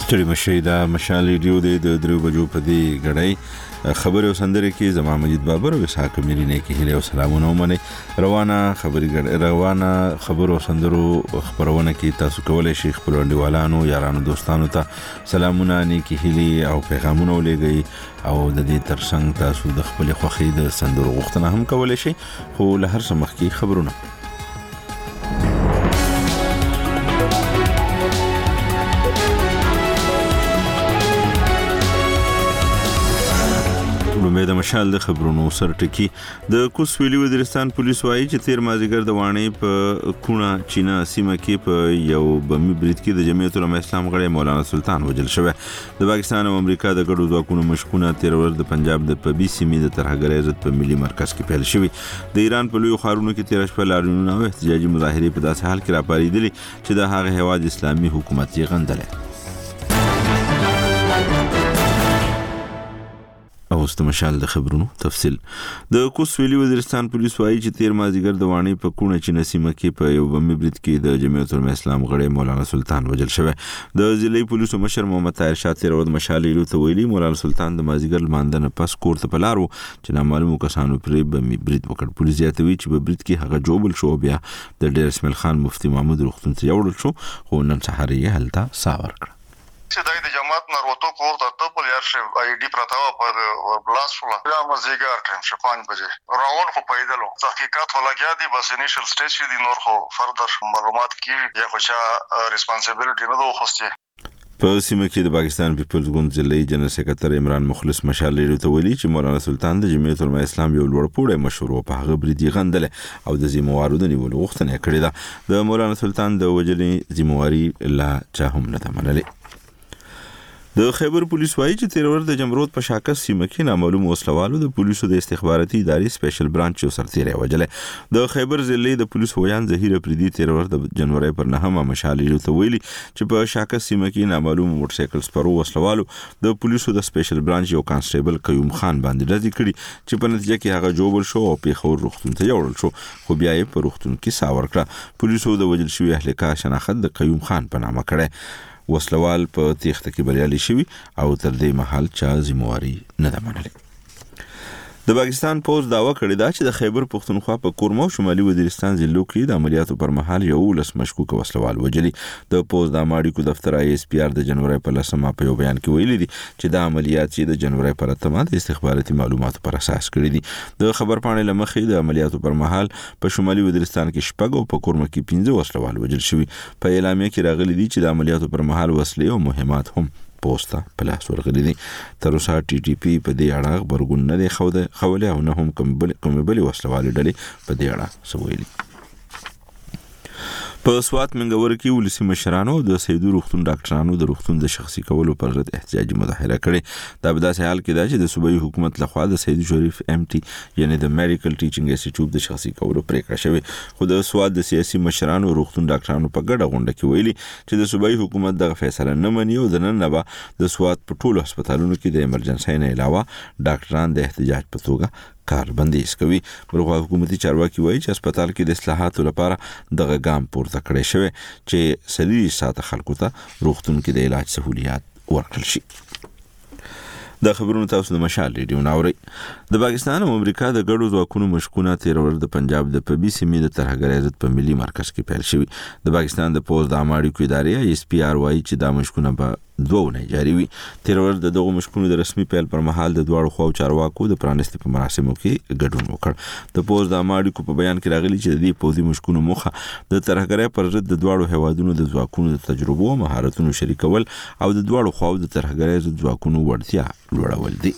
ستړي مشي دا مشال ریډیو د 3 بجو په دی غړای خبر او سندره کې زما مجید بابر او اسحاق میرینه کې هله او سلامونه ومني روانه خبر او سندرو خبرونه کې تاسو کولای شئ خپل انډیوالانو یارانو دوستانو ته سلامونه نیکی هله او پیغامونه ولېږئ او د دې ترڅنګ تاسو د خپل خوخي د سندرو غوښتنه هم کولای شئ خو له هر څه مخکې خبرونه د مشال د خبرونو سر ټکی د کوسویلی وزیرستان پولیس وایي چې تیر مازیګر د وانی په کونه چینا سیمه کې په یو بمي برید کې د جمعیت العلماء اسلام غړي مولانا سلطان وجل شوی د پاکستان او امریکا د ګډو ځواکونو مشکونه تیر ورځ د پنجاب د پبي سیمې د ترهګر عزت په ملي مرکز کې پیل شوی د ایران په لوی خارونو کې تیر شپه لاریونونه او احتجاجي مظاهره په داسې حال کې راپاریدلې چې د هغه هواد اسلامي حکومت یې غندل اوس د مشال د خبرونو تفصیل د کوسویلی وزیرستان پولیس وایي چې تیر مازیګر د وانی په کونه چینه سیمه کې په یو بمي برید کې د جمعیت العلماء اسلام غړي مولانا سلطان وجل شوی د ضلعي پولیسو مشر محمد طاهر شاه تیر ورځ مشال ایلو ته ویلي مولانا سلطان د مازیګر ماندنه پس کور ته پلارو چې نامعلومو کسانو پر بمي برید وکړ پولیس یاتوي چې په برید کې هغه جوبل شو بیا د ډیر اسماعیل خان مفتي محمود رختون ته یوړل شو خو نن سهار یې هلته ساور کړ چې دای د جماعت نروتو کور ته ټپل یار شي آی ډی پرتاوه په بلاس شو یا مزیګر ټیم شو 5 بجې راون خو پیدلو تحقیقات ولګیا دي بس انیشل سټیج دي نور خو فردر معلومات کی یا خو ریسپانسیبিলিټی نه دوه خوسته په سیمه کې د پاکستان پیپلز ګوند ضلعي جنرال سکرټری عمران مخلص مشال لري ته ویلي چې مولانا سلطان د جمعیت العلماء اسلام یو لوړ پوړی مشهور په هغه بریدي غندل او د ذمہوارو د نیولو غوښتنه کړې ده د مولانا سلطان د وجلې ذمہواری لا چا هم نه منلې د خیبر پولیس وایي چې تیر ورځ د جمرود په شاکس سیمه کې نامعلوم وسلوالو د پولیسو د استخباراتي ادارې سپیشل برانچ یو سرتیری وجلې د خیبر ضلع د پولیس ویان ظهیر پریدي تیر ورځ د جنوري پر 9 مشالې ته ویلي چې په شاکس سیمه کې نامعلوم موټر سایکل سپرو وسلوالو د پولیسو د سپیشل برانچ یو کانسټیبل قیوم خان باندې ډزې کړې چې په نتیجه کې هغه جوبل شو او پیښور روغتون ته یوړل شو خو بیا یې په روغتون کې ساور کړ پولیسو د وجل شوی اهلکا شناخت د قیوم خان په نامه کړه وسلوال په تیښته کې بریالي شوی او تر دې مهال چا ذمہواری نه ده منلې د پاکستان پوز داوا کړی دا چې د خیبر پختونخوا په کورمو شمالي وزیرستان ضلعو کې د عملیاتو پر مهال یو لس مشکوک وسلوال وجلي د پوز د امریکو دفتر ایس پی آر د جنوري په 10 په یو بیان کې ویلي دي چې د عملیات چې د جنوري پر 8 د استخباراتي معلوماتو پر اساس کړی دي د خبر پاڼې لمخې د عملیاتو پر مهال په شمالي وزیرستان کې شپږ او په کورمو کې 15 وسلوال وجل شوی په اعلامیه کې راغلي دي چې د عملیاتو پر مهال وسلې او مهمات هم پوسټه پلاس ورغلي دي تر اوسه ټي ټي پی په دې اړه خبرګون نه دی خوله او نه هم کوم بل وسلوال ډلې په دې اړه سویلي په سوات منګور کې ولسی مشرانو د سیدو روغتون ډاکټرانو د روغتون د شخصي کولو پر ضد احتجاجي مظاهره کړې دا په داسې حال کې ده چې د صوبایي حکومت لخوا د سید شریف ام ټي یعنی د میډیکل ټیچینګ انسټیټیوټ د شخصي کولو پریکړه شوې خو د سوات د سیاسي مشرانو روغتون ډاکټرانو په ګډه غونډه کې ویلي چې د صوبایي حکومت د فیصله نه مني او د نن نه د سوات په ټولو هسپتالونو کې د ایمرجنسي نه علاوه ډاکټران د احتجاج په توګه کار بندیز کوي مرغه حکومتي چارواکي وایي چې هسپتال کې د اصلاحاتو لپاره دغه ګام پورته کړی شوی چې سړي ساته خلکو ته روغتون کې د علاج سہولیات ورکړل شي د خبرونو تاسو د مشال ریډیو ناوري د پاکستان او امریکا د ګډو ځواکونو مشکونه تیر ورځ د پنجاب د پبي سیمې د ترهګر عزت په ملي مرکز کې پیل شوی د پاکستان د پوز د امریکو ادارې ایس پی آر وایي چې دا مشکونه په دوه نه جاری وي تیر ورځ دغه مشکونه د رسمي پیل پر مهال د دواړو خو چارواکو د پرانستي په مراسمو کې ګډون وکړ د پوز د امریکو په بیان کې راغلي چې د دې پوزي مشکونه موخه د ترهګرۍ پر ضد د دواړو هوادونو د ځواکونو د تجربو او مهارتونو شریکول او د دواړو خو د ترهګرۍ د ځواکونو وړتیا لوړول دي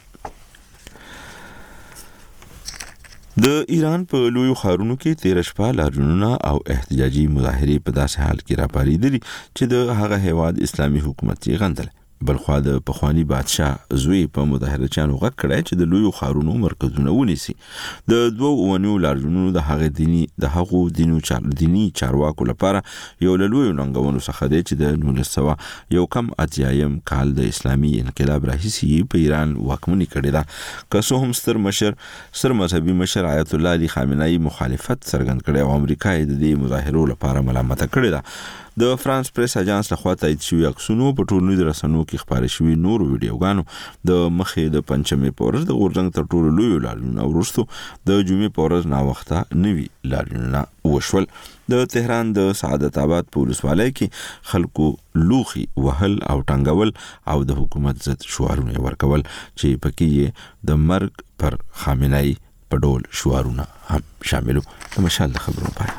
د ایران په لوی خارونو کې تیر شپه لاریونونه او احتجاجي مظاهره په داسې حال کې راپاریدلي چې د هغه هیواد اسلامي حکومت یې غندل بلخوا د پخوانی بادشاه زوی په مظاهره چانو غږ کړی چې د لوی خارونو مرکزونه ونیسي د دوه اونیو لاریونونو د هغه دینی چارواکو لپاره یو لوی ننګونو څخه دی چې د 1981 کال د اسلامي انقلاب راهیسې په ایران واکمني کړې ده که څه هم ستر مذهبي مشر آیت الله علي خامنه‌ای مخالفت څرګند کړی او امریکا د دې مظاهرو لپاره ملامت کړی ده د فرانس پریس اژانس لخوا تایید شوی عکسونو په ټولنیزو رسنیو کې خپاره شوی نور ویډیوګانو د مخې د پنځمې پورز د غورځنګ تر ټولو لوی لاریون ورستو د جمعې پورز نا وخته نوی لاریون وشول. د تهران د سعادت آباد پولیسوالۍ کې خلکو لوخي وهل او ټنګول او د حکومت ضد شعارونه ورکول چې پکې د مرګ پر خامنه‌ای په ډول شعارونه هم شاملو. د مشال خبرو پای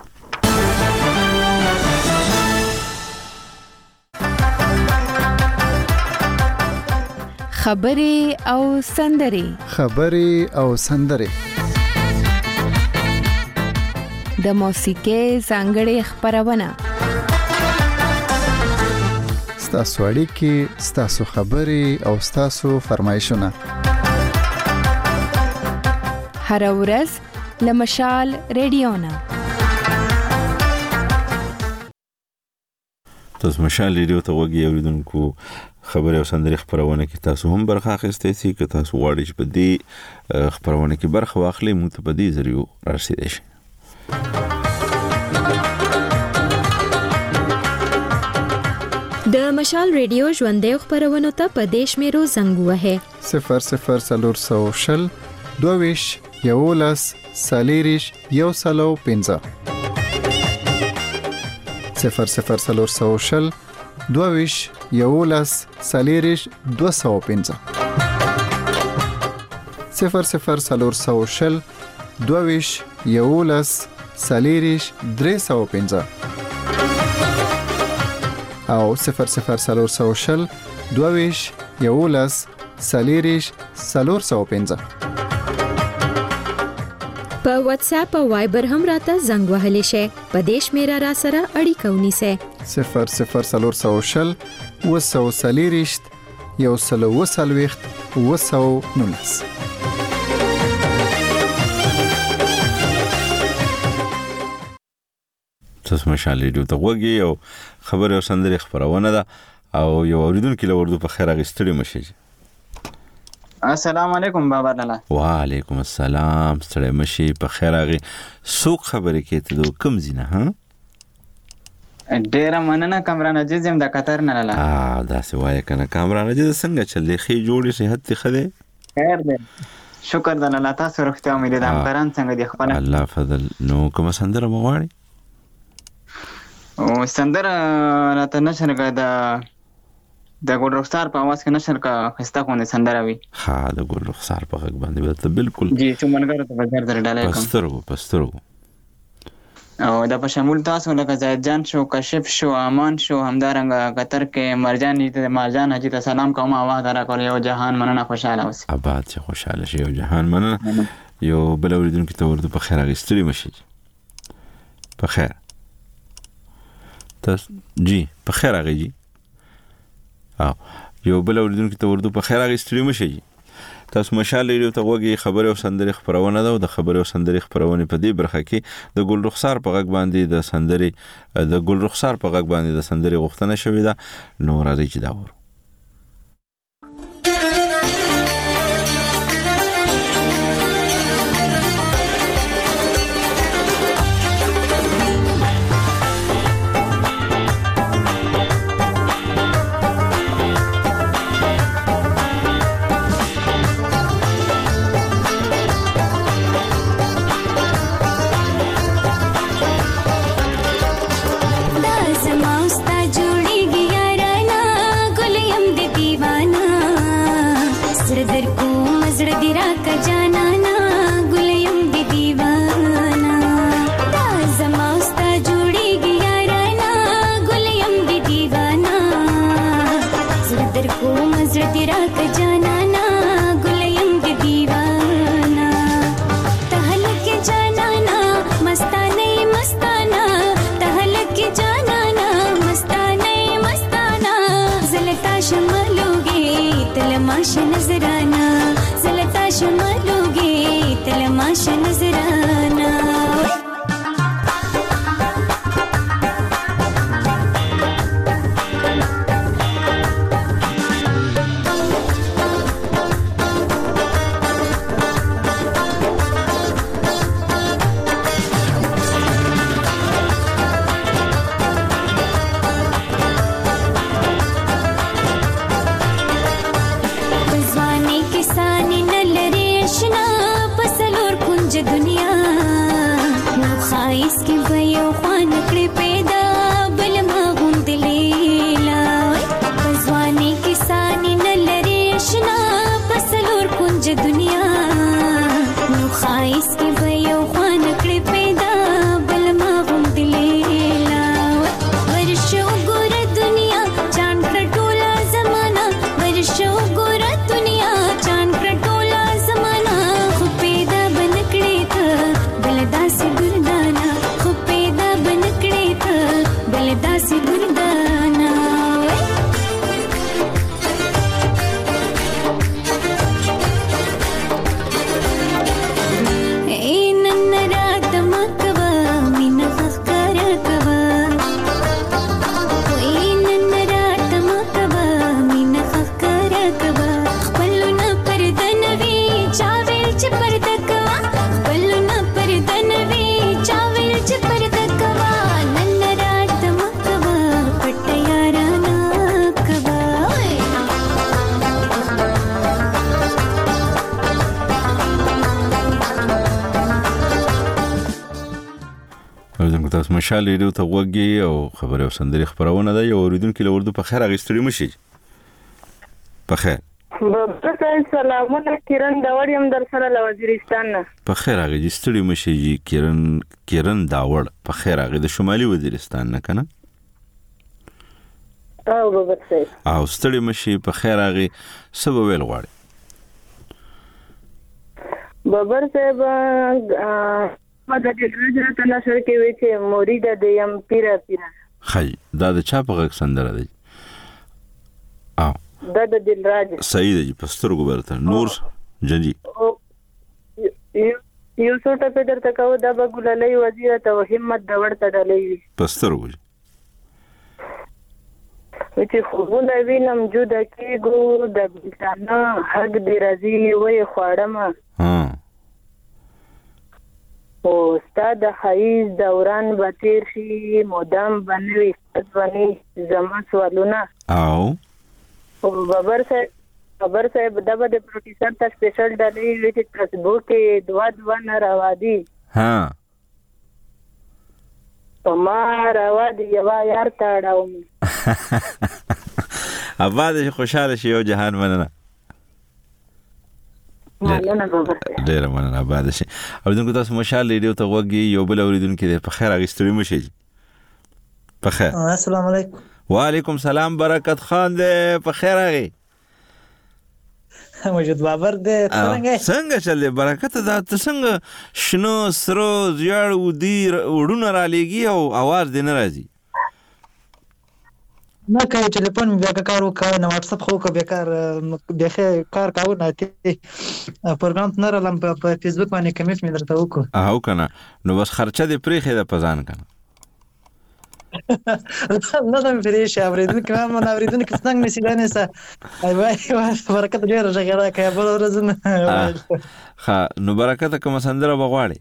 خبرې او سندرې د موسیقۍ ځانګړې خبرونه ستاسو اړیکې، ستاسو خبرې او ستاسو فرمایشونه هر ورځ له مشال ریډیو نه. تاسو مشال ریډیو ته وګورئ اوریدونکو خبرې او سندرې خبرونه کې تاسو هم برخه اخیستئ شئ که تاسو غواړئ چې په دې خبرونه کې برخه واخلئ موږ ته په دې ذریعو رارسیدئ شئ. د مشال ریډیو ژوندۍ خبرونه ته په دیش میرو زنګ وهه 0040 22 11 سالیریش یو سلو 15 0040 22 11 سالیریش 215 0040 22 11 سالیریش 315 او 0040 22 11 سالیریش 415. په واتس اپ او وایبر هم راته زنګ وهلی شي. په دیش میرا را سره اړیکه ونیسه 0040 وسو سالیریشت یو سلو وسلويخت وسو نونس. تاسو مشال ریډیو ته وګورئ او خبرې او سندرې خبرونه ده او یو اوریدونکو له وردو په خیر اغستړي مشي. السلام علیکم بابا لالا. وعلیکم السلام. ستړي مشي په خیر اغي. سوق خبرې کې ته کوم زینه ها؟ ډیر مننه کامران عزیز زم د قطر نه لالا. دا څه وایي کنه کامران عزیز څنګه چلې خې جوړې صحت ته خده؟ خیر دې شکر د الله تاسو روغتیا امید ده کامران څنګه دی خپل الله فضل. نو کوم سندره مغواړي؟ او سندره راته نشرګه د ګل رخسار په आवाज کې نشر کا خسته کوونه سندره وي. ها د ګل رخسار په غږ باندې ته بالکل جی چې منګر ته بازار در ډالای کوم پسترو او دا په شمول تاسو لکه زید جان شو، کشف شو، امان شو، همدارنګه قطر کې مرجان دې مرجان حجی ته سلام کوم आवाज را کول. یو جهان مننه خوشاله اوس. آباد چې خوشاله شي. یو جهان مننه. یو بل اوریدونکو ته ورته په خیر اغستړي مشي. په خیر تاسو جی په خیر اغي جی او یو بل اوریدونکو ته ورته په خیر اغستړي مشي. تاسو مشال ریډیو ته وګورئ خبرې او سندرې خبرونه ده او د خبرې او سندرې خبرونه په دې برخه کې د ګل رخسار په غږ باندې د سندرې غوښتنه شوې ده. نو راځي چې دا ورو خایس کې به یو خوان کړې پیدا بل ما غوندلیلا ځواني کې ساني نه لري اشنا پسلور کنج دنیا نو خایس کې به یو خوان کړې پیدا بل ما غوندلیلا ورشو ګور دنیا چاند کټولا زمانہ ورشو ګور دنیا چاند کټولا زمانہ خو پیدا بن کړې ته بل داسې ګردانا خو پیدا بن کړې ته بل داسې ګردانا تاسو مشال ریډیو ته وګورئ او خبره او سندري خبرونه ده یو اوریدونکو له اردو په خیر اغستړي مشي په خیر سلامونه کیرن داوړ يم در سره له وزیرستان نه په خیر اغستړي مشي کیرن داوړ په خیر اغه د شمالي وزیرستان نه کنه او بابا صاحب او ستړي مشي په خیر اغه سبب ویل غواړي بابر صاحب ما د دې راځه نشر کې وی چې مرید د یم پیرا خی دا د چا په غږ سندره دی او دا د دل راځ صحیح دی پستر ګورته نور جنجي یو څوټه په درته کو دا بګوللې وزیر ته همت د ورته ډلې پستر ګوري چې خوبونه وینم جوړه کېګو د بلتانه حق دی راځي وې خواړم او استاد حیز دوران بتیر شي مدام بنوي ځواني زما سوالونه او بابر صاحب دغه د پروفیسور ته سپیشل ډالۍ وی چې فیسبوک کې دوا نه راوادي ها ما راوادي یو یار تاړم اباد خوشاله شي او جهان مننه ډیر مننه اباد شي اوریدونکو تاسو مشال ریډیو ته وګورئ یو بل اوریدونکو دې په خیر اغستړي مشي په خیر السلام علیکم وعلیکم سلام برکت خان دې په خیر اغي موجود بابر دې څنګه چلې برکت دا څنګه شنو سرو زیړ ودی وډونه را لېږي او आवाज دې نه راځي نه کوي ټلیفون بیا کار وکړ نو واتس اپ خو کو بیکار دغه کار کاوه نه ته پروګرام نه رالم په فیسبوک باندې کمیټ مې درته وکړ او کنه نو بس خرچه دې پریخه د پزان کنه نه دا فریش اوریدل کوم نه اوریدل کې څنګه نشیدانه سه وای برکت ډیر ژغره کوي بل ورځ نه ها نو برکت کوم سندره بغواړي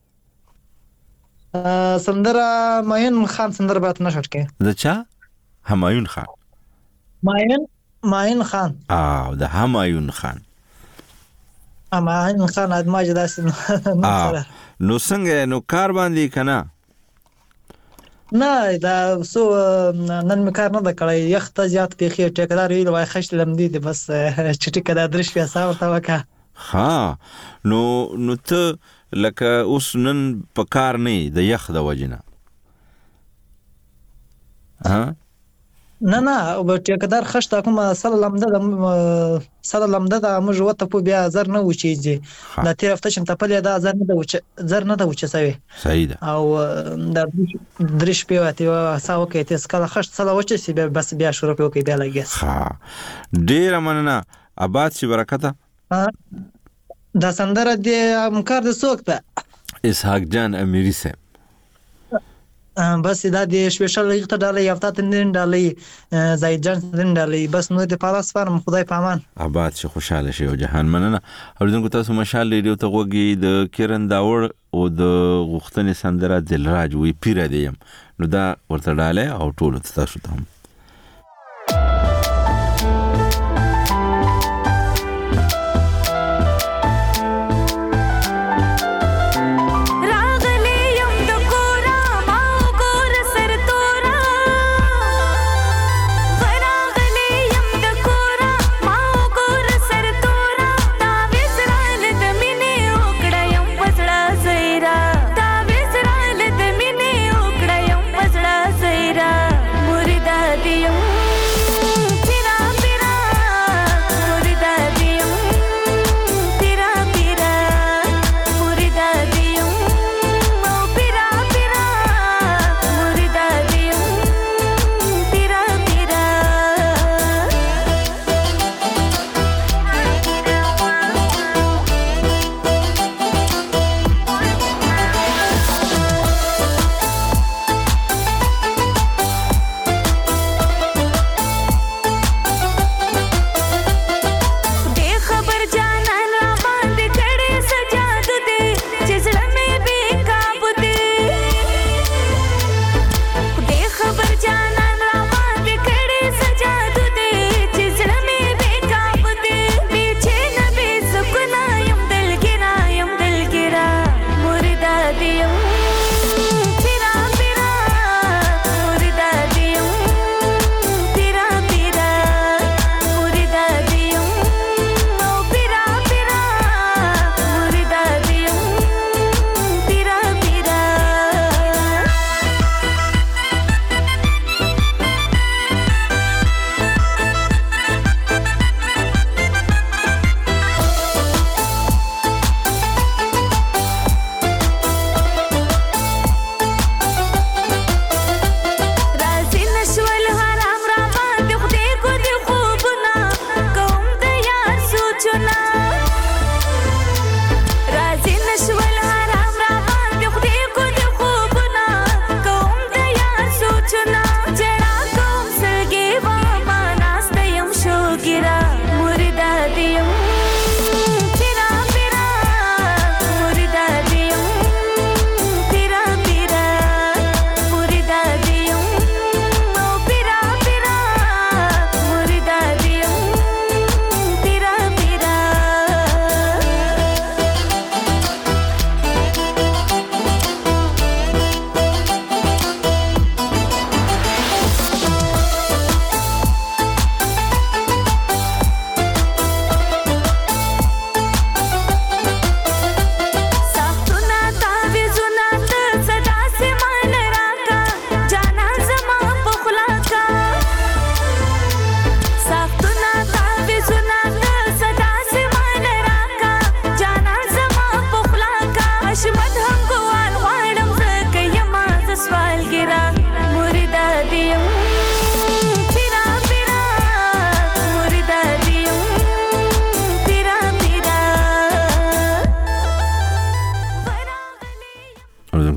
سندره ماین خان سندره بات نشر کې د چا همایون خان ماین خان او د همایون خان ادماج داس نو څنګه نو کار باندې کنه نه دا سو نن مکار نه د کړی یخت زیات پیخي ټیکدار ویل وای خشت لمدي دي بس چټی کدا درش پیسا ورته وکا ها نو ته لکه اوس نن په کار نه د یخ د وجنه ها نه او ټیکدار خشت کوم سره لمده د موږ وته په بیا زر نه وچیږي دا تیر هفته چې ته په دا زر نه د وچه سوي صحیح ده او دا درش پیواتي ساو کې تاسو کله خشت سره وچه سی بس بیا شروع کوي بیا لګیس ها ډیر مننه آباد شي برکته دا سندره د مکار د سوق ته اسحاق جان امیری سے بس دا د سپیشل لیکته ډالۍ یافته تندین ډالۍ زید جان تندین ډالۍ بس نو د پالاس فارم خدای پامان آباد شي خوشاله شي او جهان مننه اوریدونکو تاسو مشال ریډیو ته وګورئ د کیرن داوړ او د غختنې سندره دلراج وی پیر دیم نو دا ورته ډالۍ او ټول تاسو ته راغلی یم د کور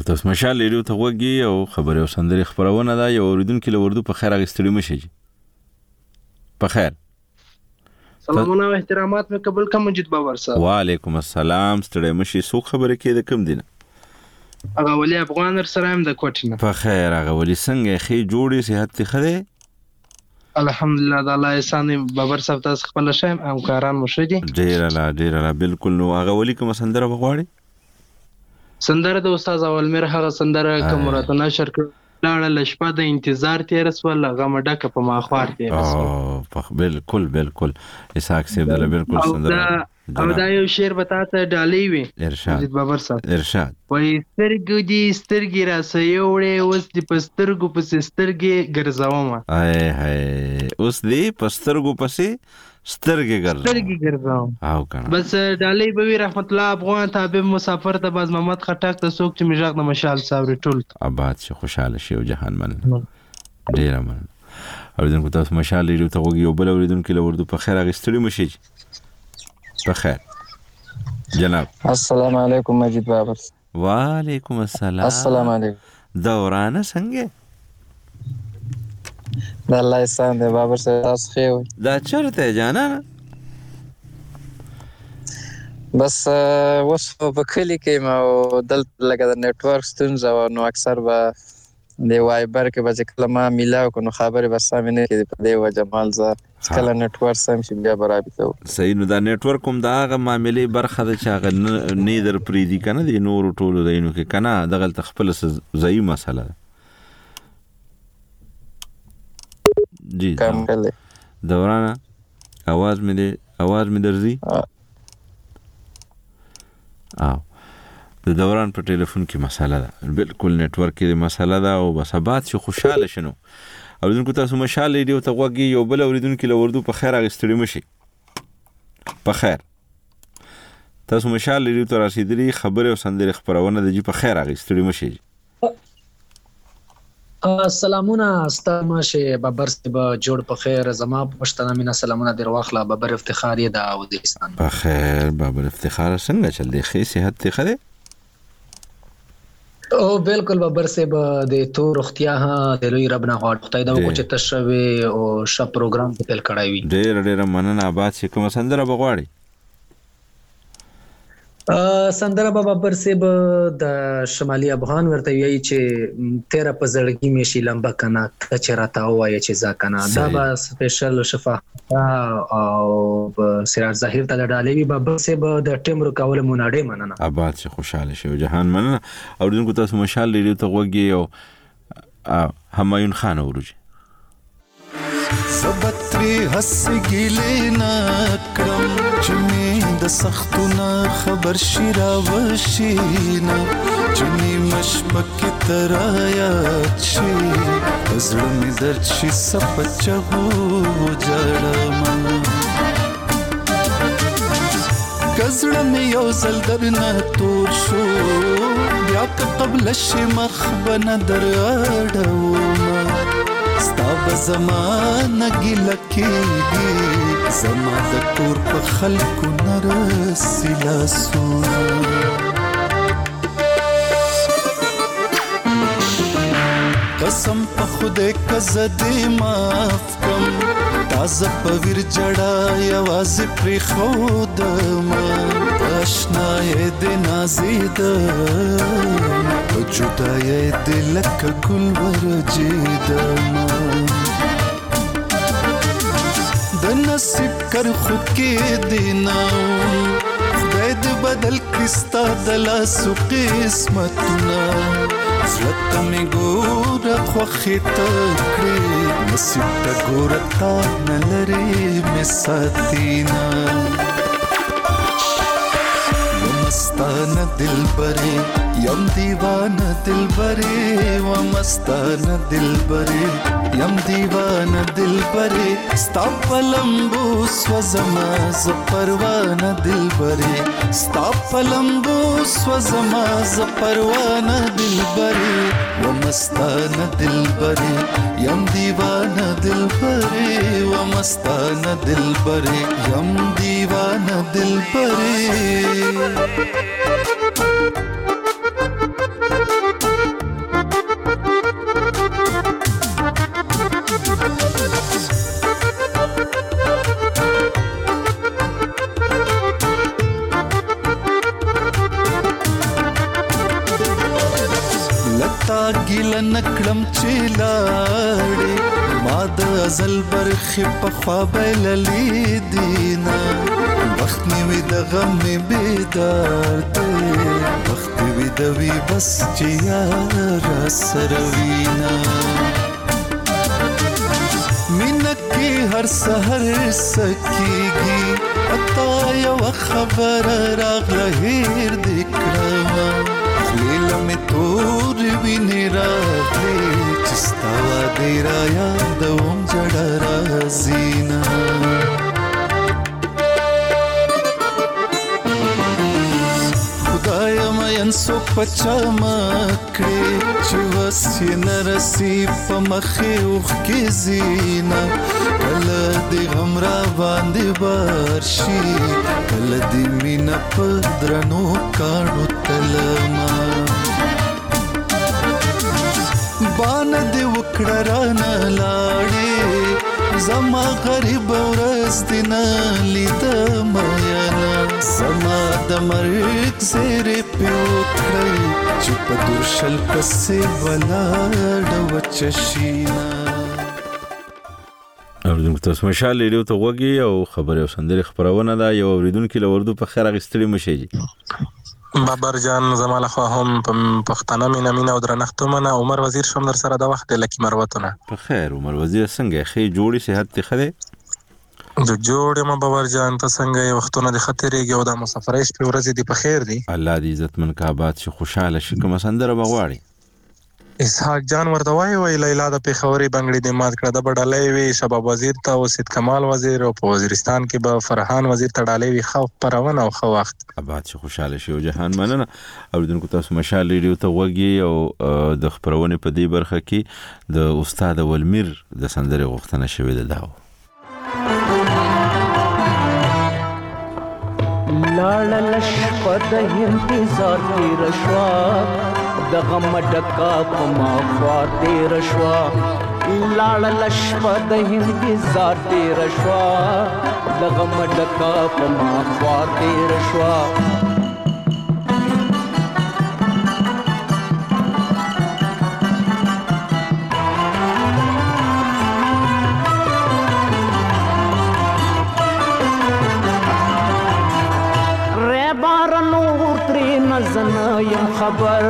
تاسو مشال لیدو ته وګي او خبره او سندري خبرونه دا یو اوریدونکو له وردو په خیر اغستړي مشي په خیر سلامونه او احترامات مې قبول کوم مجید بابر صاحب. وعلیکم السلام ستړي مشي سو خبره کې د کوم دینه هغه ولي افغان سره هم د کوټینه په خیر هغه ولي څنګه خې جوړي صحت خده الحمدلله د الله احسان بابر صاحب تاسو خپل شایم همکاران مشدي ډیر لا بالکل نو هغه ولي کوم سندره بغواړي سندره د استاد اولمیر هغه سندره کوم راته نشر کړ لاړه لشپه د انتظار تیر سول غم ډکه په ماخوار تیر سول بالکل اسحاق صاحب د بالکل سندره او دا یو شعر بتاته ډالۍ وي ارشاد بابر صاحب ارشاد وای سترګې را سيوړې اوس د پسترګو پسې سترګې ګرځاوم هاي اوس دی پسترګو پسې سترګې ګرځاوم او کنه بس ډالۍ به رحمت الله افغان تابع مسافر ته باز محمد خټک ته څوک چې مجاغ د مشال صاحب ټول آباد شي خوشاله شي او جهان من ډیر من اوریدونکو تاسو مشال لیدو ته وګي او بل اوریدونکو له وردو په خیر اغستړي مشي په خیر جناب السلام علیکم مجید بابر. وعلیکم السلام. السلام علیکم. دورانه څنګه د الله احسان دی بابر صاحب تاسو ښه وي دا چرته جانانه بس اوس په کلی کې ما دلته لګا د نت ورک ستونزه نو اکثر به د وایبر کې به کله ما میلاو کو نو خبره بس سم نه کېږي په دې وجه مال ز کله نت ورک سم شي بیا برابر ته صحیح نو دا نت ورک کوم دا هغه معاملې برخه د چاغ نه در پریدي کنه د نور ټولو دینو کې کنه دغه تخپل ځای مسله جی دورانه आवाज مې درځي د دوران په ټلیفون کې مساله ده بالکل نت ورک کې مساله ده او بس آباد شي خوشاله شنو اوریدونکو تاسو مشال لیدو ته وګي یو بل اوریدونکو له وردو په خیر اغستړي مشي په خیر تاسو مشال لیدو ته رسیدلی خبره او سندره خبرونه د جی په خیر اغستړي مشي سلامونه استماشه بابر صاحب جوړ په خیر زما پښتنه مینا سلامونه در واخلا بابر افتخار یې د اودستان په خیر بابر افتخار څنګه چل دی خې صحت خده او بالکل بابر صاحب د تو روغتیا د لوی رب نه غواړم خدای دا کو چې تشوي او ش پروګرام په تل کړای وي ډېر مننه آباد شي کوم سندره بغواړي سندره بابر صاحب د شمالي افغان ورته وی چې 13 په زړګي مې شي لمبا کنه چې راته وایي چې ځا کنه دا به سپیشل شفا او سراج ظاهر ته ډالې وی بابر صاحب د ټیم رکول موناډه مننه آباد شي خوشاله شي جهان مننه اوریدونکو تاسو مشال لیدو ته وګي او همایون خان اوروجي زبتری حس گیلې نکړم چې مې د سختونه خبر شي راوشینا چې مې مشبک ترایا شي زړه مې درد شي سپچغو جړم کزړه مې یو زل درنه تور شو بیا قبل شي مخبنه دراډوم ستاب زمانه گلکیږي زما د کور په خلکو نرسي لاسونه قسم په خدای کزدې معاف کم تازه په ویر جړا یوازې پرې خودم آشنای د نازید په جدای د لکه ګل ورجیدم د نصیب کر خود کې دینا خدای دې بدل کستا د لاسو قسمتونه زړه مې ګوره خوښې ته کړې نصیب ته ګوره تا نه لرې مې ساتینا ومستانه دلبرې یم دیوانه دلبرې ومستانه دلبرې یم دیوانه دلبرې ستا په لمبو سوځما زه پروانه دلبرې ستا په لمبو سوځما زه پروانه دلبرې ومستانه دلبرې یم دیوانه دلبرې ومستانه دلبرې یم دیوانه دلبرې ګیل نکړم چې لاړې ما د ازل برخې په خوا بللې دینا وخت نیوي د غم می بیدار دی وخت وی د وی بس چې یار سره وینا مینکه هر سحر سکیږي پتا یو خبر راغله هیر دکړه لیلا می تور ویني راغلي چستا دی را یادوم جړه رازینا خدای مې سو پچا مکړې چې وسې نرسي په مخې اوخ کې زینا کله دې غم را باندې بارشي کله دې مینا په درنو کاڼو تلما بان دې وکړه رانه لاړې زما غریب ورځ دې نه لیدم یانا زما د مرګ زیرې پې وکړئ چې په دوشل پسې ولاړه وچه شینا اوریدونکو تاسو مشال ریډیو ته غوږی او خبري او سندري خبرونه ده یو اوریدونکو لوردو په خیر غستړي مشي بابر جان زماله خو هم پښتنه مینا او درنښت منه عمر وزیر شوم در سره د وخت لکه مروتونه په خیر عمر وزیر څنګه خې جوړي صحت ته خره د جوړ ما بابر جان ته څنګه وختونه د خطرېږي او د مسافرۍ په ورځې دی په خیر دی الله دې عزتمن کابات شي خوشاله شي کوم سندره بغواړي اسحاق جان ورته وای لیلا د پیښوري بنگړي د مات کړه د بډالۍ وی شباب وزیر ته او سید کمال وزیر او په وزیرستان کې به فرحان وزیر ته ډالۍ وی خو پرونه او خو وخت اباد شي خوشاله شي او جهان مننه اوریدونکو تاسو مشال ریډیو ته وګي او د خبرونه په دې برخه کې د استاد ولمیر د سندره غوښتنه شوې ده داو لاړل شپه د انتظار تیر شوا د غم ډکا په ما خوا تیر شوا لاړل شپه د انتظار تیر شوا د غم ډکا په ما خوا تیر شوا یم خبر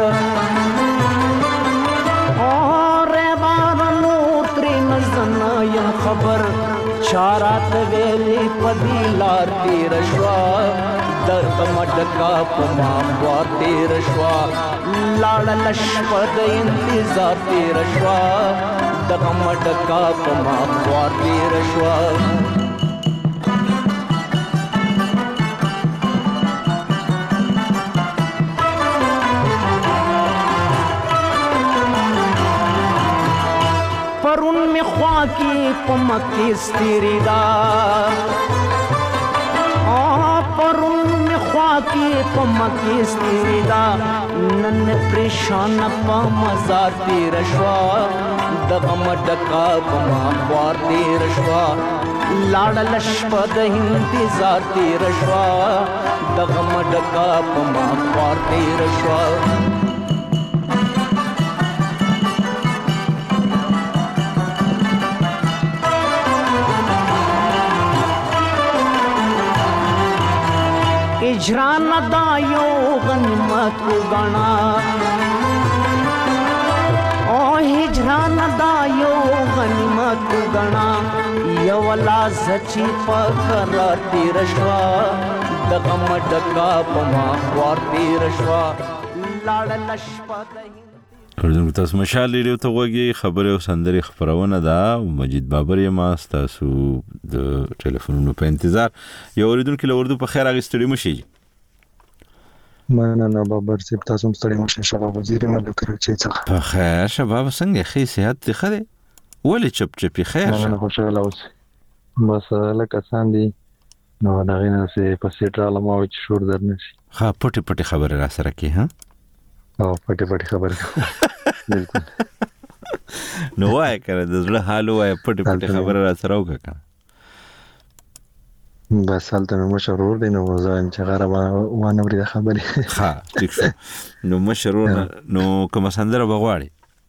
اور بار نور تری نزن یم خبر چارات ویلی پدی لار تیر شوا درد مډکا پما خوا تیر شوا لاړل شپه د انتظار تیر شوا دغه مډکا پما خوا تیر شوا پرون می خوا کی پمکی ستری دا پرون می خوا کی پمکی ستری دا نن پریشان پا مزار تیر شوا دغه مډکا پما خوا تیر شوا لاړل شپه د انتظار تیر شوا دغه مډکا پما خوا تیر شوا اجران دا یو غنیمت کو غنا او هجران دا یو غنیمت کو غنا یو لاز چی پکر تیر شوا دغه مډکا پما خوا تیر شوا لاړل شپه اوریدونکو تاسو مشال ریډیو ته وګورئ خبري او سندري خبرونه ده مجید بابر یم تاسو د ټلیفونونو په انتظار یو اوریدونکو لوردو په خیر اغستړي مشي مننه بابر سیب تاسو هم ستړي مشه شباب وزیر مله کراچۍ څخه په خیر شباب څنګه خې صحت ته خره ولې چپ چپی خیر مننه خوشاله اوس بس لکه ساندي نو دا غینه سه په سیټرال ما وچ شور درنشي ها پټي پټي خبره را سره کی ها او پټي خبره بالکل نو وای کړه د زړه حال وای پټي خبره را سره وکړه بس حالته مشرور دی نو زایم چې غره وانه ورې خبرې ها ټیک شو نو مشرور نو کوم سندره بغواړي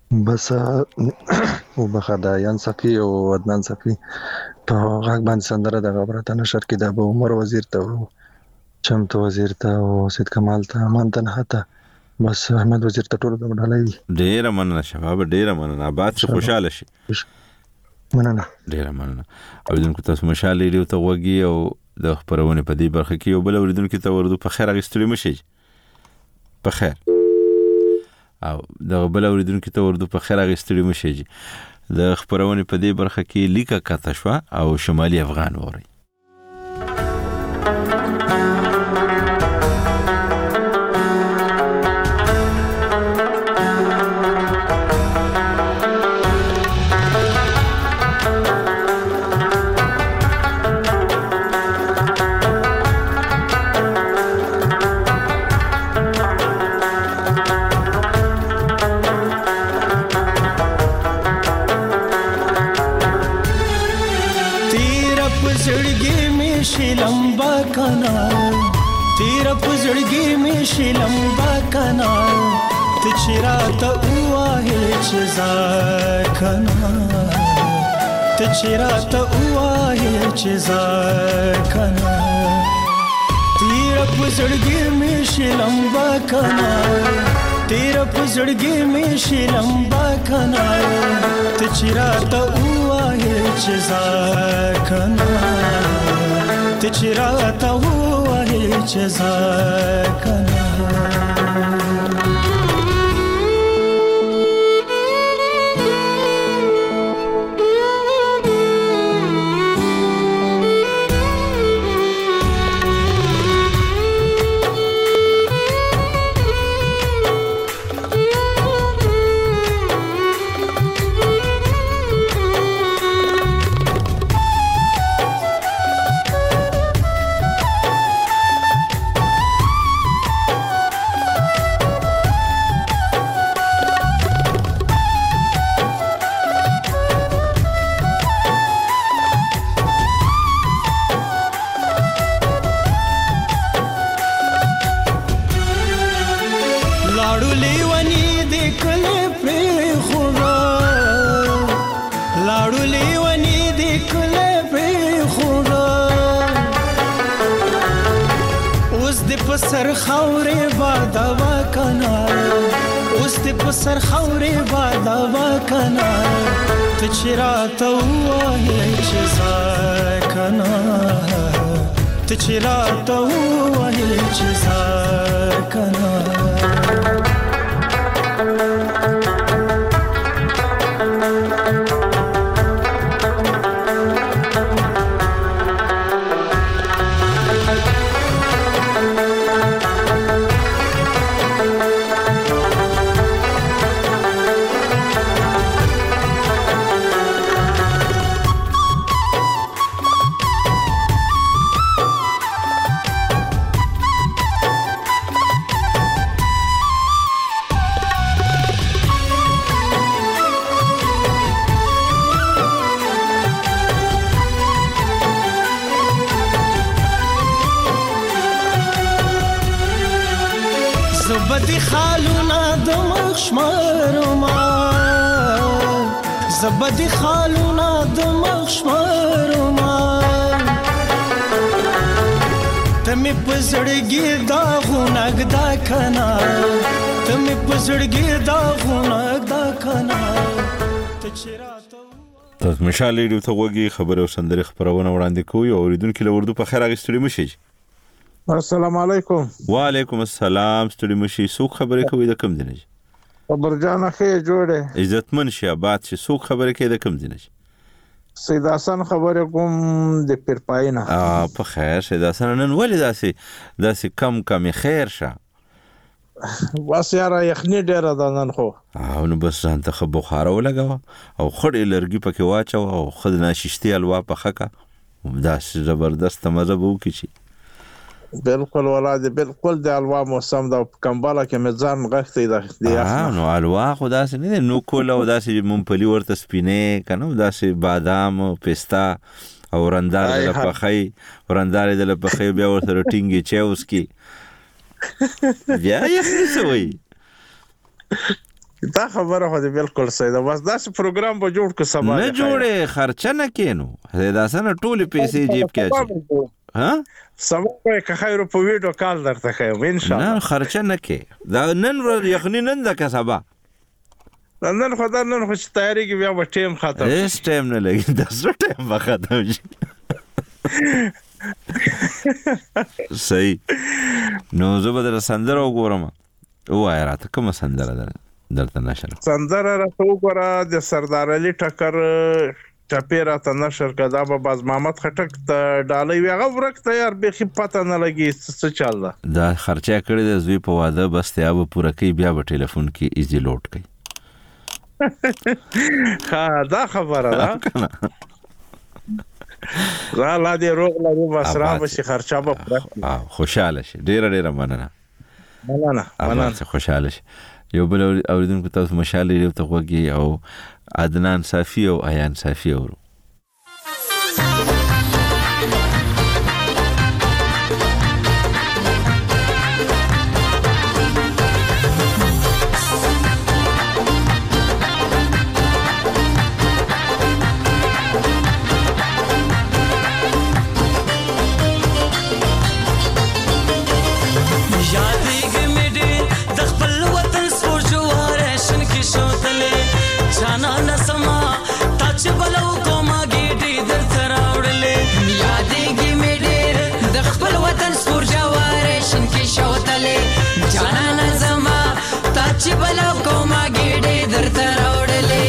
بس وبخدا یان صفی او عدنان صفی په غږ باندې سندره د خبرته نشر کې د ابو عمر وزیر ته چمتو وزیر ته او سید کمال ته مان تنها ته بس احمد وزیر ته ټول د ډالۍ ډیر مننه شباب ډیر مننه آباد شي خوشاله شي مننه ډیر مننه اوریدونکو تاسو مشال لري ته وږي او د خبرونه په دې برخه کې یو بل اوریدونکو ته ورده په خیر اغستړي مشي په خیر او د بل اوریدونکو ته ورده په خیر اغستړي مشي د خبرونه په دې برخه کې لیکه کاته شو او شمالي افغان ووري लंबा कनाल तेरा पुजड़गी में शी लंबा कनाल तिचरा तो हुआ है चिजा कनाल तिचरा तो हुआ है चिजा कनाल तेरा पुजड़गी में शी लंबा कनाल तेरा पुजड़गी में शी लंबा कनाल तिचरा तो हुआ है चिजा कनाल तिचराता हुआ है जज़ा कना सर खौरे बादवा कनाल उस दे सर खौरे बादवा कनाल तिचरा तो हुआ है चिजा कनाल तिचरा तो हुआ है चिजा कनाल زبدي خالونا دمخ شمرما زبدي خالونا دمخ شمرما تمي پزړګي دا غونګ دا کنا تمي پزړګي دا غونګ دا کنا تاسو مشال لري ته وګي خبره سندره خبرونه وړاندې کوي او اوریدونکو له اردو په خیر اغستړي مشي السلام علیکم وعلیکم السلام ستړي مشي څوک خبرې کوي د کم دینه خبرجان خې جوړه عزتمن شي آباد شي څوک خبرې کوي د کم دینه سید حسن خبرې کوم د پیرپاینا په خیر سید حسن نن ولې داسې کم خیر شه واس یاره یخنی ډیره ده نن خو او نو بس ځان ته بخاره ولګوه او خړې لرګي پکې واچو او خدنا ششتي الوا په خکه داسې زبردست مزه بو کی شي بالکل ولادي بالکل د الوا موسم د کمباله کې مزان غختې ده نو الوا خدا سي نه نو کول او داسې مونپلی ورته سپینه کنه داسې بادام پستا او رندار د لپخې ورندار د لپخې بیا ورته ټینګي چاوس کی بیا یې څه وای دا خبره خو دې بالکل صحیح ده. بس داسې پروګرام به جوړ کړو سبا نه جوړې خرچه نه کینو داسې نه ټولې پیسې جیب کې اچي ها سبا به که خیر په ویډیو کال درته ښیم ان شاء الله. نه خرچه نه کې دا نن یخني نن ده که سبا نن خو چې تیاری کې بیا به ټیم ختم هیڅ ټیم نه لګي دا څه ټیم به ختم شي. صحیح. نو زه به در سندره وګورم ووایه راته کومه سندره درته نشر سندره راته وګوره د سردار علي ټکر ټپې راته نشر کړه. دا به باز محمد خټک ته ډالۍ وي هغه ورک ته یار بیخي پته نه لګي څه چل ده. دا خرچه کړې د زوی په واده بس تیا به پوره کوي بیا به ټلیفون کې ایزي لوډ کوي. ها دا خبره ده را لا دې روغ لري بس را بشي خرچه به پوره خوشاله شي. ډیره مننه خوشاله شي. یو بل اوریدونکو تاسو مشال لري ته وګي او عدنان صافي او عیان صافي اورو. چې بلو کومه ګېډې درته راوړلې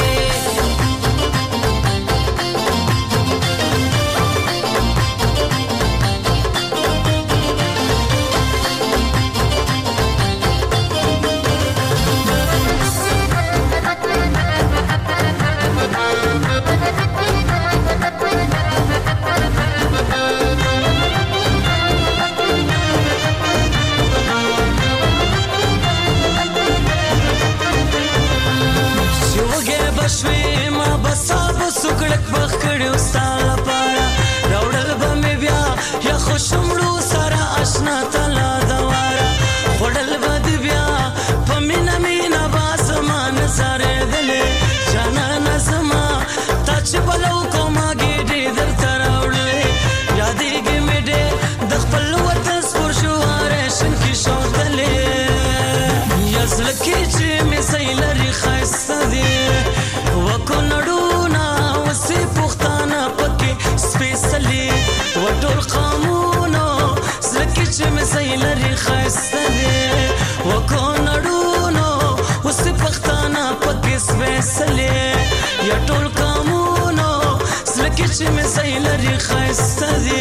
شمړو سره آشنا تلا دواره خړل بد بیا په مینا باسمان سره دلې جانا نسما تاچ بلو کومه ګېډې درته راوړلې یادېږي مې ډېر د خپل وطن سپور شو ریشن کې شوتلې یزل کې چې مې صحیح لري ښایسته دي وکو نړونه وسې پښتانه پکې سپېڅلي وټول قامو چې مې صحیح لري ښایسته دی وکو نړونو اوس پښتانه پکې سپېڅلي یا ټول قامونو زړه کې چې مې صحیح لري ښایسته دی.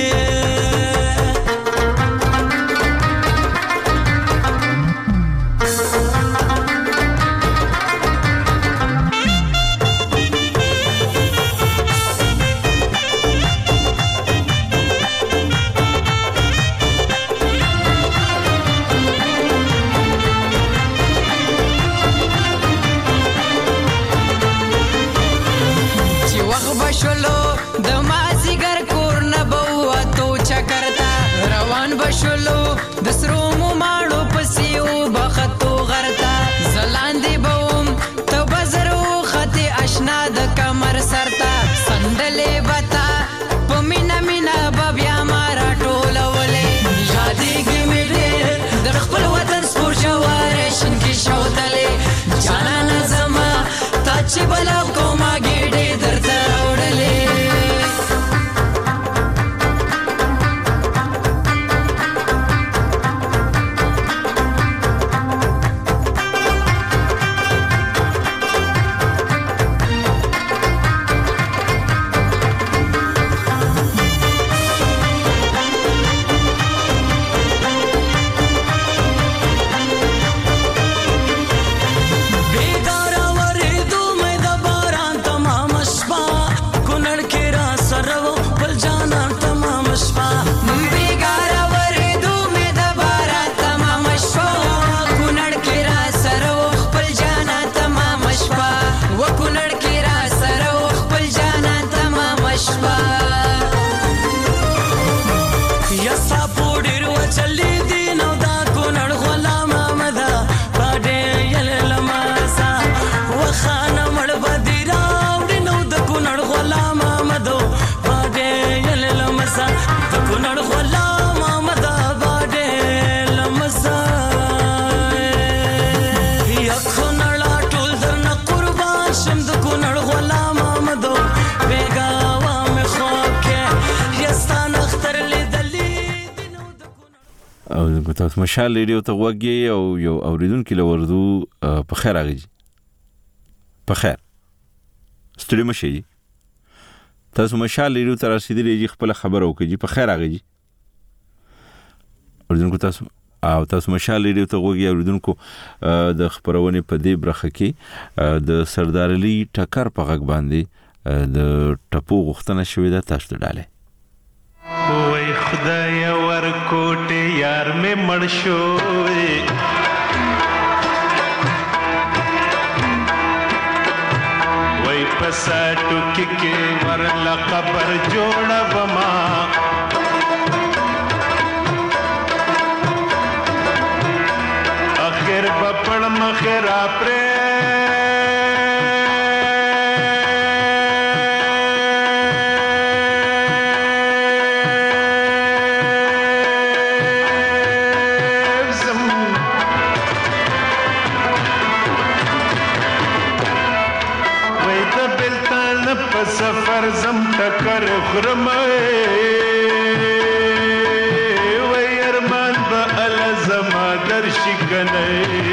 چې بلا کومه ګېډې درته راوړلې بیداره ورېدو مې د او تاسو مشال ریډیو ته وګورئ او یو اوریدونکو له وردو په خیر راغی په خیر ستړي مشي تاسو مشال ریډیو ته رسیدلی خپل خبر وکړي په خیر راغی اوریدونکو تاسو مشال ریډیو ته وګورئ اوریدونکو د خبرونه په دې برخه کې د سردار علي ټکر په غږ باندې د ټپو غوښتنه شوې ده تاسو ته ډاله وای خدای ورکوټه یار مې مړ شو وای پساټو کې ورلا قبر جوړه بما اخر بپړ مخرا پر سفر زم ټکر خرمه وای ارمان به ال زما در شکنه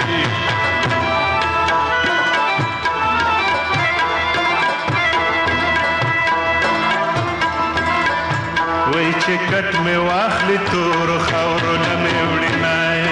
وای چې کټ مې واخلې تور خاورو نه مې وړي نای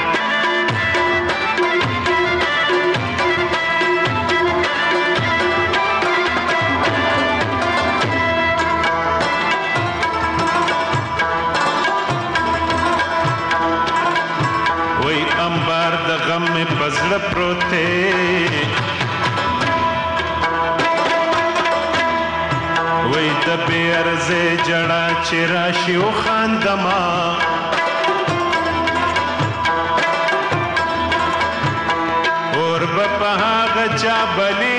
غم میں پزړه پروته وای د بیرزه جړه چیرې شو خاندما اور بپها غچا بلی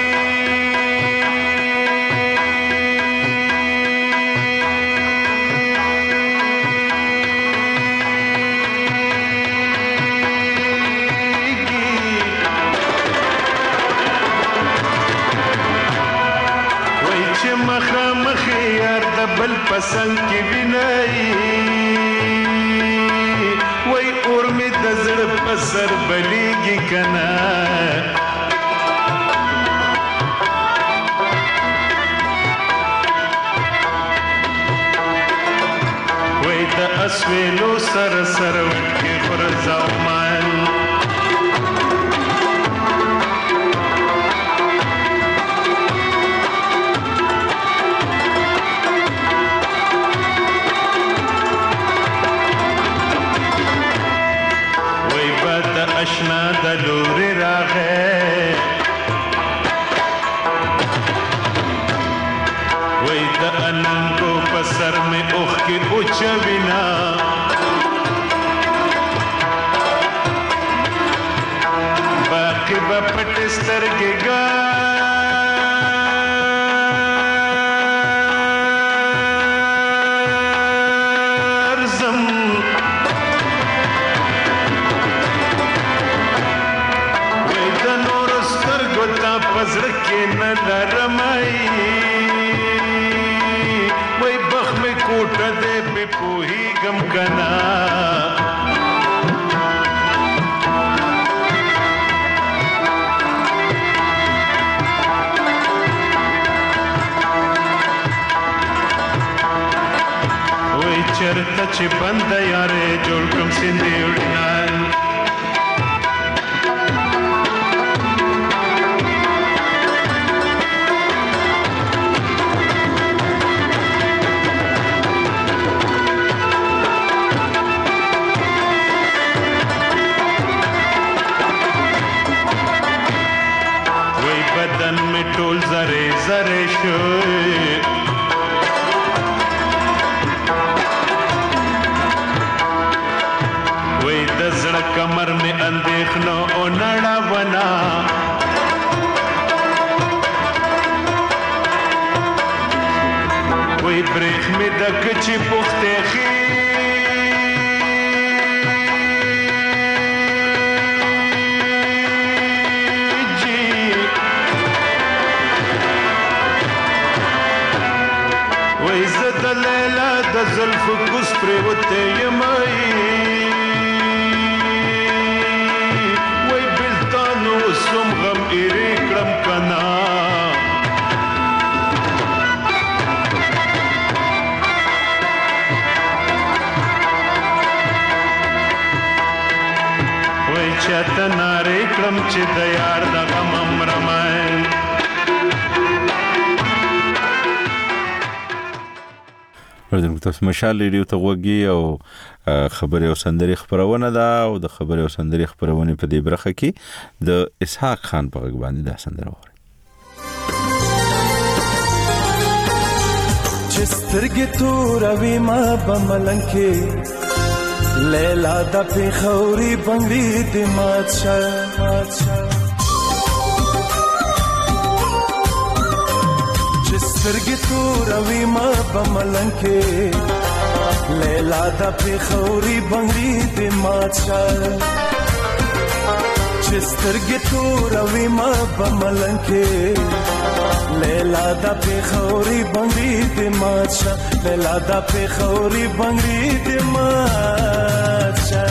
بل پسند کی وینای وای اور می د زړه پسر بلیږي کنا وای د اسویلو سر سر کی غرزاو مان اشنا د لوري راغې وای د اننګو په سر مې اوخ کې اوچوینا باقي په پټ سترګې پزړه کې نه لرمای وای بخ مې کوټه دې په پوهی غم کنا وای چرته چې بند یارې جوړ کوم سیندې وړنال بدن میں ټول زره زره شوی وای د زړه کمر میں اندېښنو او نړا ونا وای برېخ می د کچې پخته خي زلف کوس پریوته یمای چاته نارې کړم چې د یار د غم امرمایم ورته تاسو مشال ریډیو ته وګي او خبري او سندري خبرونه ده او د خبري او سندري خبرونه په دې برخه کې د اسحاق خان په غږ باندې دا سندره وره چې سترګې توروي ما بملنګ کې لیلا د پیښوري بنګړي د مات شه چې سترګې توروي ما بملنګ کې لیلا د پیښوري بنګړي د مات شه چې سترګې توروي ما بملنګ کې لیلا د پیښوري بنګړي د مات شه لیلا د پیښوري بنګړي د مات شه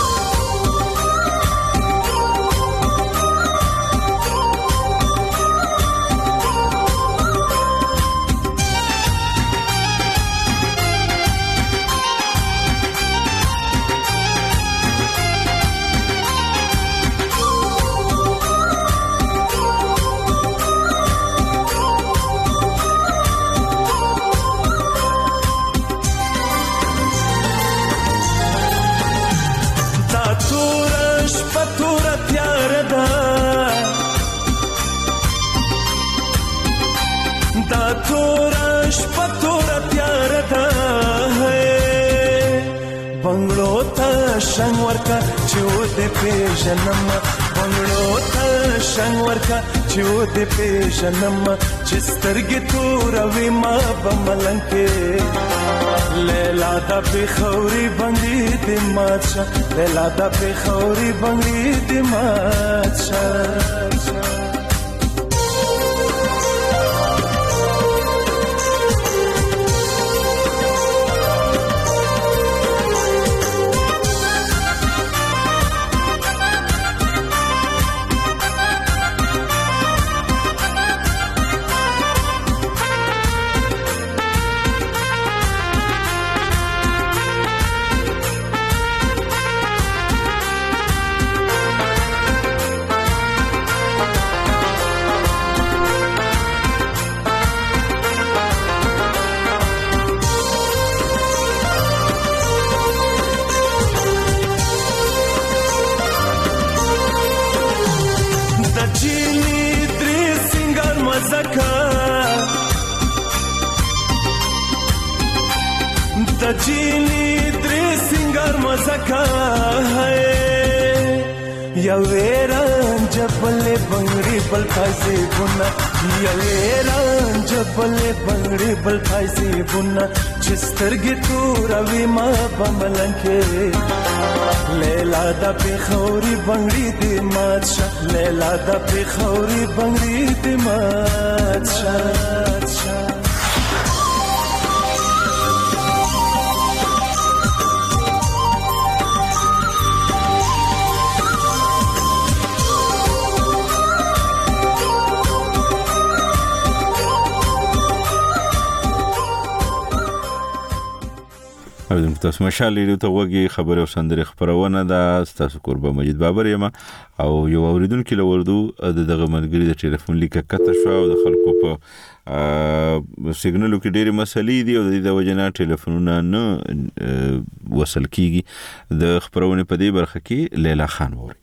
شنگ ورکا چو دے پیژنم بنگلو تا شنگ ورکا چو دے پیژنم چسترگی تو روی ما بملنگ کے لیلا دا پیخوری بنگی دی ماتشا لیلا دا پیخوری بنگی دی ماتشا جیلی درې سنگار مزکا ہے یا ویران جبل بنگړي بل خاصي بنا یا ویران جبل بنگړي بل خاصي بنا چسترګي توروي ما بملنکه لیلا د پیخوري بنگړي دې ماتشا لیلا د پیخوري بنگړي دې ماتشا تاسو مشال ریډیو ته وګي خبر او سندري خبرونه ده تاسو قربه مجید بابر یم او یو اوریدونکو له وردو دغه ملګری د ټلیفون لیکه کته شو او د خلکو په سیګنالو کې ډېری مسلې دي او د وجنا ټلیفونونه نه وصل کیږي د خبرونه په دې برخه کې لیلا خان ووري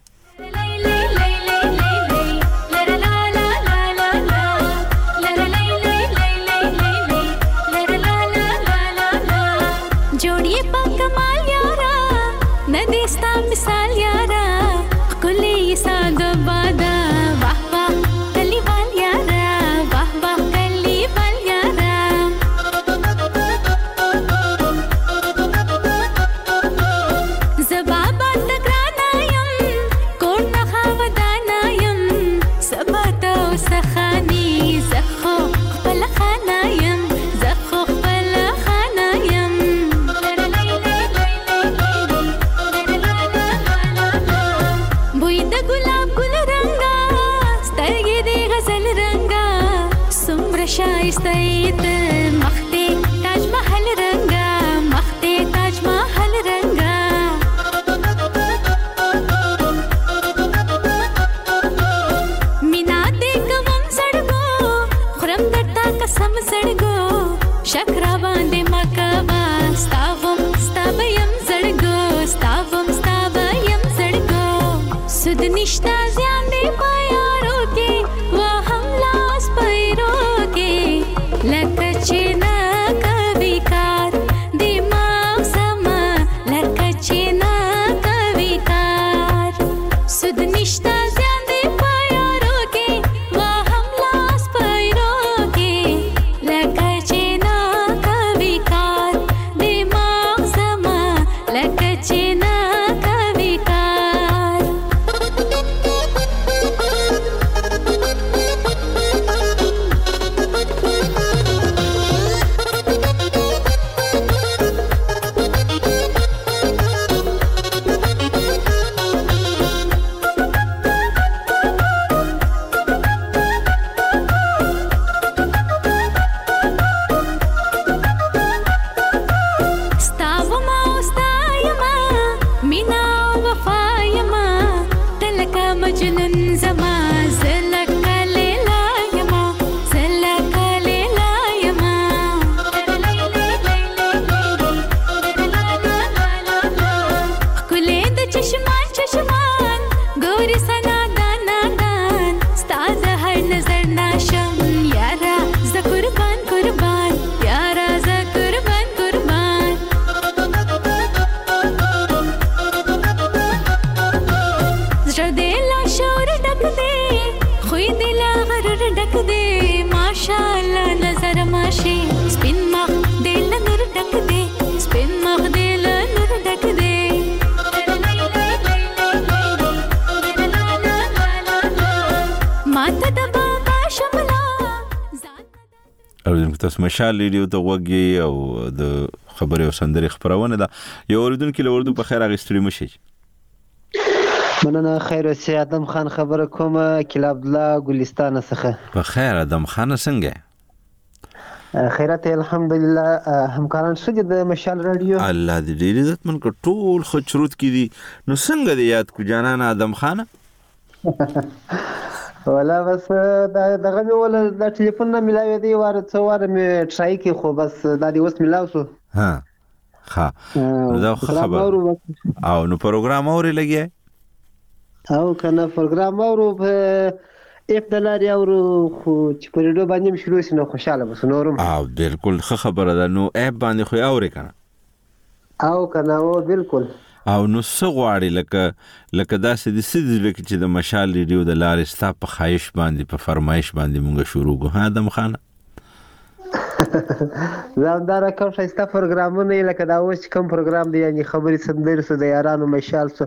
مثال یارا کلی ساگ بادا واہ واہ کلی بال یارا واہ واہ کلی بال یارا زبابا تگرانایم کون نخاودانایم سباتا و سخانی زخو خپل خانایم زخو خپل خانایم सुध निष्ठा ज्ञान दे पायारो के वह हम लास पैरो के लकचे न कविकार दिमाग समा लकचे न कविकार सुध निष्ठा ज्ञान दे पायारो के वह हम लास पैरो के लकचे न कविकार दिमाग समा लकचे न تاسو مشال ریډیو ته وګورئ او د خبري او سندري خبرونه ده یو اوریدونکو له اردو په خیر اغستړي مشي مننه خیر سي ادم خان خبره کومه کله عبد الله ګلستان څخه په خیر ادم خان څنګه خیرات الحمدلله همکاران څنګه د مشال رادیو الله دې ډېر عزت من کو ټول خچروت کی دي نو څنګه دې یاد کو جانان ادم خان ولا بس دغه مې ولا د ټلیفون نه ملاوي دی واره څو واره مې ټرای کې خو بس دا دی اوس ملاو شو ها دا خبر او نو پروګرام اوري لګي او کنه پروګرام اورو په اف دلار اورو خو چې په ریډیو باندې شروع شي نو خوشاله بس نورم او بالکل خبره ده نو اپ باندې خو اوري کنه او کنه او بالکل او نو سغواړي لکه داسې د سیدز لکه چې د مشال ریډیو د لارې ستا په خواهش باندې په فرمایش باندې مونږ شروع کو ها ادم خان زمدار کوم شایسته پروګرامونه لکه دا اوس کوم پروګرام دی یعنی خبري سندري سو د یارانو مشال سو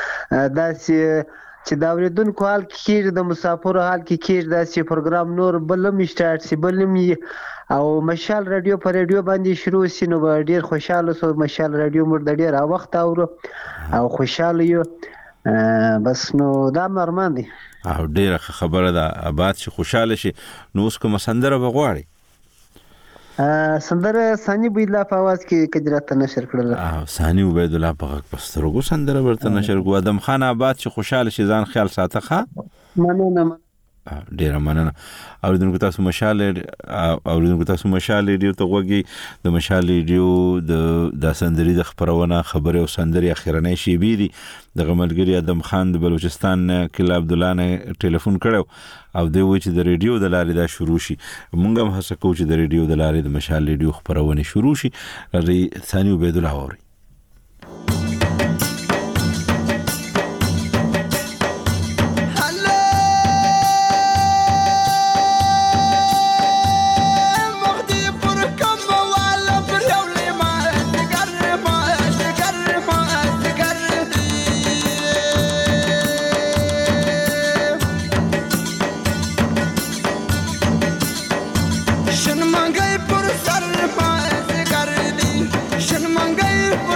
چې دا ورېدونکو حال کې د مسافر حال کې دا پروګرام نور بلم سٹارټ سی بلم او مشال رادیو پر رادیو باندې شروع شي نو ډیر خوشاله سو مشال رادیو مر د ډیر وخت او خوشاله یو بس نو دا مرمان دي او ډیر خبره ده آباد شي خوشاله شي نو اوس کوم سندره بغواړي سندره ثاني بيدلا په आवाज کې کجرات نشر کړل ثاني بيدلا په پسترګو سندره ورته نشر کو ادم خان آباد شي خوشاله شي ځان خیال ساته ښه مننه ډیر مننه اوریدونکو تاسو مشال ریډیو ته وګورئ د مشال ریډیو د سندري د خبرونه خبره او سندري اخیرنۍ شی بيدي د غملګری ادم خان د بلوچستان کله عبد الله نه ټلیفون کړو او دوی و چې د ریډیو د لارې دا شروع شي مونږ هم هڅه کوو چې د ریډیو د لارې د مشال ریډیو خبرونه شروع شي ثاني عبید الله اوري شن منګي پر سر پاس کر دی شن منګي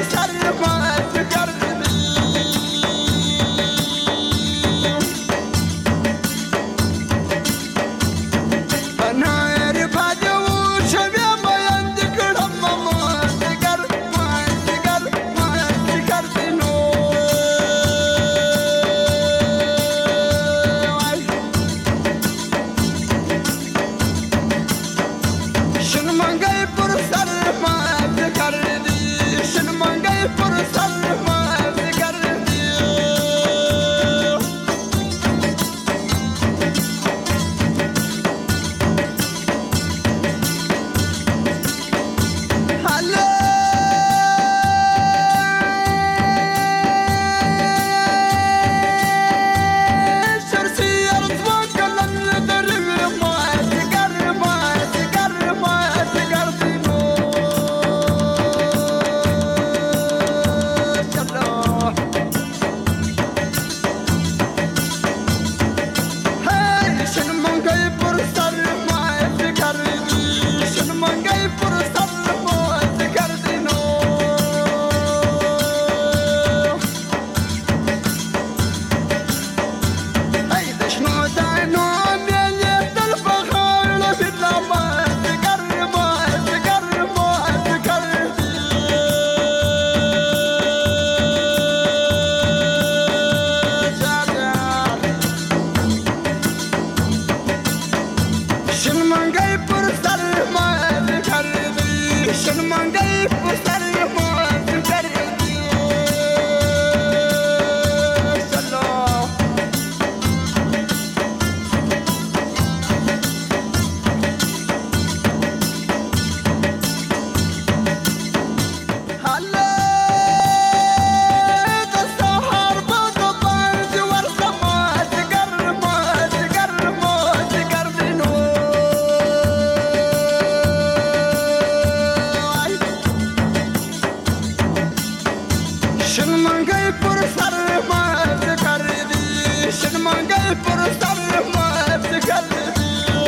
پر سر مات کر دی شرمنگل پر سر مات کر دی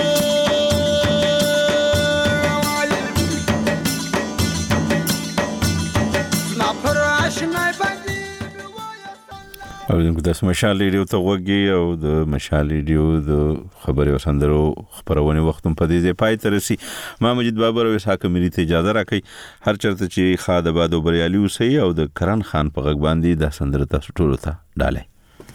نا پر آشنای باندې او د مشال ریډیو ته وګي او د مشال ریډیو د خبري وسندرو خبرونه وختم په دې ځای پای تر سي ما مجید بابر او اسحاق ملي ته اجازه راکړي هر چرته چې خاد آباد او بریالي وسي او د کرن خان په غږ باندې د سندر تاسو ټول ته ډاله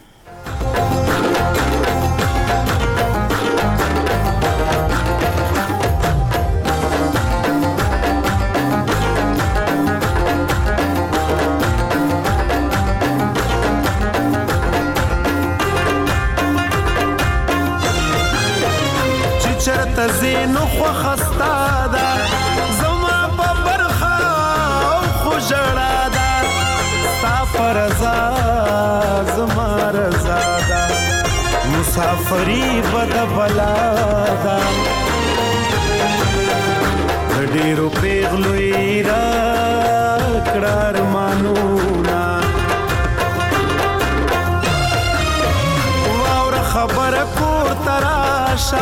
زینو خو خستا دا زما په برخه او خو جړا دا ستا فرزا زما رضا دا مسافری بد بلا دا ډیرو پیغلوی را کړار مانونا واور خبر کور تراشا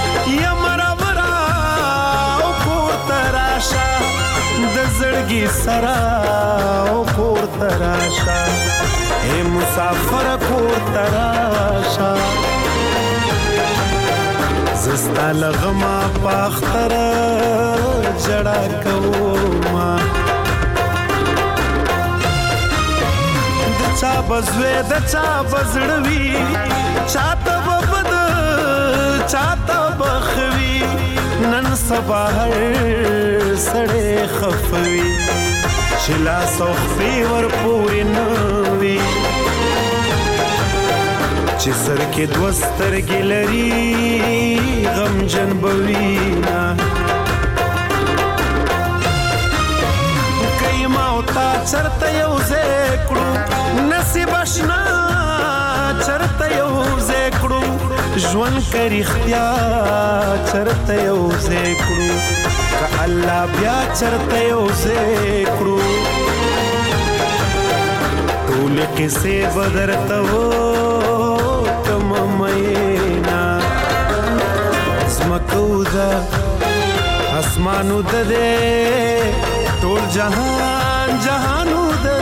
زړګي سرا او کور تراشا اے مسافر کور تراشا زستا لغما پاختر جڑا کوما د چا بزوی د چا بزړوي چاته بد چاته بخوي نن سبا هر سړې خفوي چلا صوفي ور پورې نوي چې سر کې دوستر ګلري غم جن بوينا کایما او تا چرته یو زکړو نصیب آشنا چرته یو زکړو ژوند کری اختیا چرته یو زکړو که الله بیا چرته یو زکړو ټول کیسه بدرته و کم مینا اسمکو دا اسمانو ده ټول جهان جهانو ده